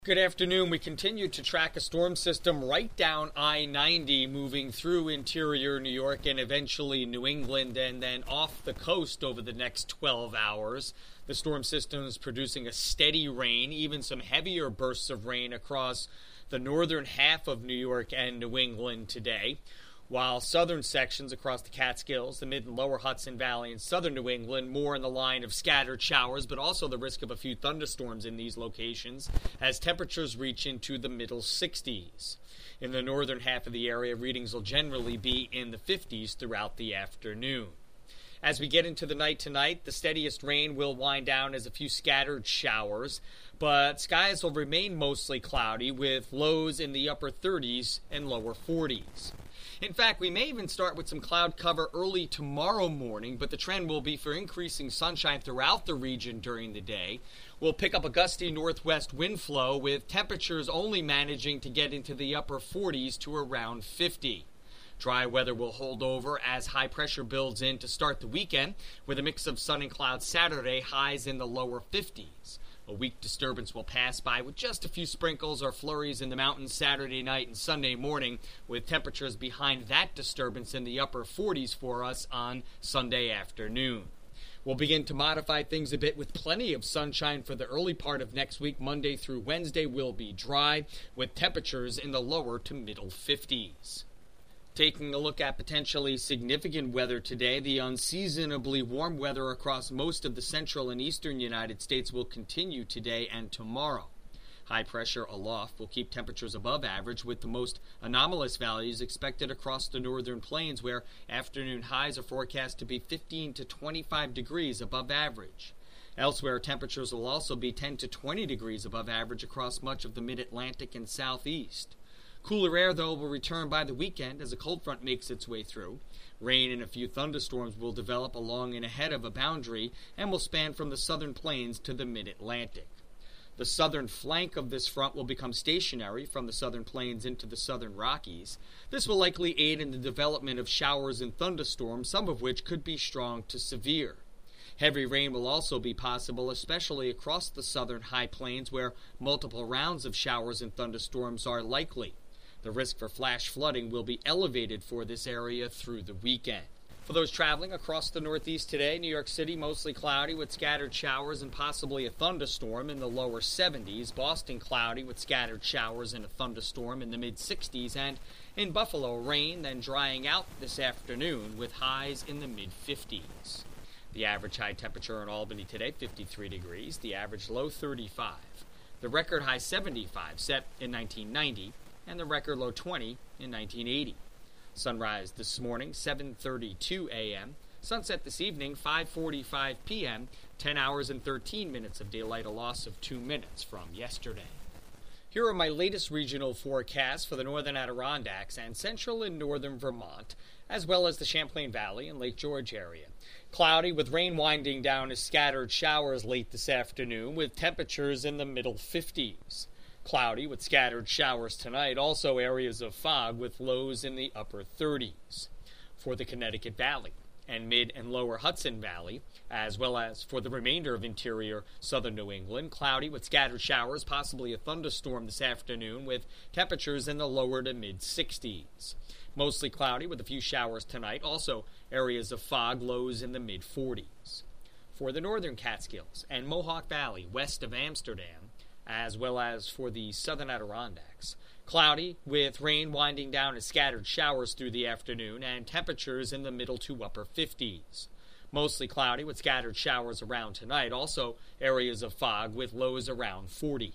Good afternoon. We continue to track a storm system right down I-90 moving through interior New York and eventually New England and then off the coast over the next 12 hours. The storm system is producing a steady rain, even some heavier bursts of rain across the northern half of New York and New England today, while southern sections across the Catskills, the mid and lower Hudson Valley, and southern New England more in the line of scattered showers, but also the risk of a few thunderstorms in these locations as temperatures reach into the middle 60s. In the northern half of the area, readings will generally be in the 50s throughout the afternoon. As we get into the night tonight, the steadiest rain will wind down as a few scattered showers, but skies will remain mostly cloudy with lows in the upper 30s and lower 40s. In fact, we may even start with some cloud cover early tomorrow morning, but the trend will be for increasing sunshine throughout the region during the day. We'll pick up a gusty northwest wind flow with temperatures only managing to get into the upper 40s to around 50. Dry weather will hold over as high pressure builds in to start the weekend with a mix of sun and clouds Saturday, highs in the lower 50s. A weak disturbance will pass by with just a few sprinkles or flurries in the mountains Saturday night and Sunday morning, with temperatures behind that disturbance in the upper 40s for us on Sunday afternoon. We'll begin to modify things a bit with plenty of sunshine for the early part of next week. Monday through Wednesday will be dry, with temperatures in the lower to middle 50s. Taking a look at potentially significant weather today, the unseasonably warm weather across most of the central and eastern United States will continue today and tomorrow. High pressure aloft will keep temperatures above average, with the most anomalous values expected across the northern plains, where afternoon highs are forecast to be 15 to 25 degrees above average. Elsewhere, temperatures will also be 10 to 20 degrees above average across much of the mid-Atlantic and southeast. Cooler air, though, will return by the weekend as a cold front makes its way through. Rain and a few thunderstorms will develop along and ahead of a boundary and will span from the southern plains to the mid-Atlantic. The southern flank of this front will become stationary from the southern plains into the southern Rockies. This will likely aid in the development of showers and thunderstorms, some of which could be strong to severe. Heavy rain will also be possible, especially across the southern high plains where multiple rounds of showers and thunderstorms are likely. The risk for flash flooding will be elevated for this area through the weekend. For those traveling across the Northeast today, New York City mostly cloudy with scattered showers and possibly a thunderstorm in the lower 70s. Boston cloudy with scattered showers and a thunderstorm in the mid-60s. And in Buffalo, rain then drying out this afternoon with highs in the mid-50s. The average high temperature in Albany today, 53 degrees. The average low, 35. The record high, 75, set in 1990. And the record low 20 in 1980. Sunrise this morning, 7:32 a.m. Sunset this evening, 5:45 p.m. 10 hours and 13 minutes of daylight, a loss of 2 minutes from yesterday. Here are my latest regional forecasts for the northern Adirondacks and central and northern Vermont, as well as the Champlain Valley and Lake George area. Cloudy with rain winding down as scattered showers late this afternoon, with temperatures in the middle 50s. Cloudy with scattered showers tonight, also areas of fog with lows in the upper 30s. For the Connecticut Valley and mid and lower Hudson Valley, as well as for the remainder of interior southern New England, cloudy with scattered showers, possibly a thunderstorm this afternoon with temperatures in the lower to mid 60s. Mostly cloudy with a few showers tonight, also areas of fog, lows in the mid 40s. For the northern Catskills and Mohawk Valley west of Amsterdam, as well as for the southern Adirondacks. Cloudy with rain winding down as scattered showers through the afternoon and temperatures in the middle to upper 50s. Mostly cloudy with scattered showers around tonight, also areas of fog with lows around 40.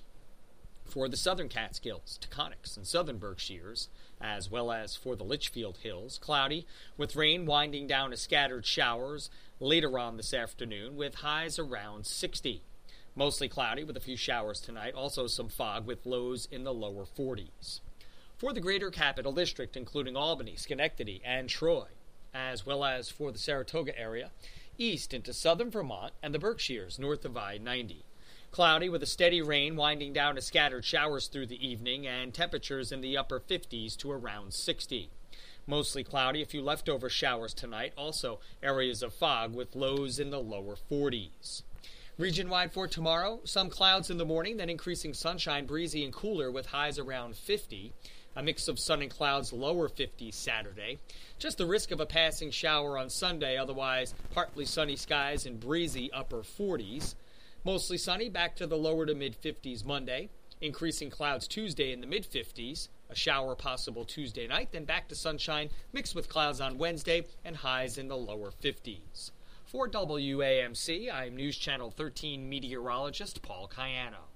For the southern Catskills, Taconics, and southern Berkshires, as well as for the Litchfield Hills, cloudy with rain winding down as scattered showers later on this afternoon with highs around 60. Mostly cloudy with a few showers tonight, also some fog with lows in the lower 40s. For the greater capital district, including Albany, Schenectady, and Troy, as well as for the Saratoga area, east into southern Vermont and the Berkshires north of I-90. Cloudy with a steady rain winding down to scattered showers through the evening and temperatures in the upper 50s to around 60. Mostly cloudy, a few leftover showers tonight, also areas of fog with lows in the lower 40s. Region-wide for tomorrow, some clouds in the morning, then increasing sunshine, breezy and cooler with highs around 50. A mix of sun and clouds, lower 50s Saturday. Just the risk of a passing shower on Sunday, otherwise partly sunny skies and breezy upper 40s. Mostly sunny, back to the lower to mid-50s Monday. Increasing clouds Tuesday in the mid-50s. A shower possible Tuesday night, then back to sunshine, mixed with clouds on Wednesday and highs in the lower 50s. For WAMC, I'm News Channel 13 meteorologist Paul Cayano.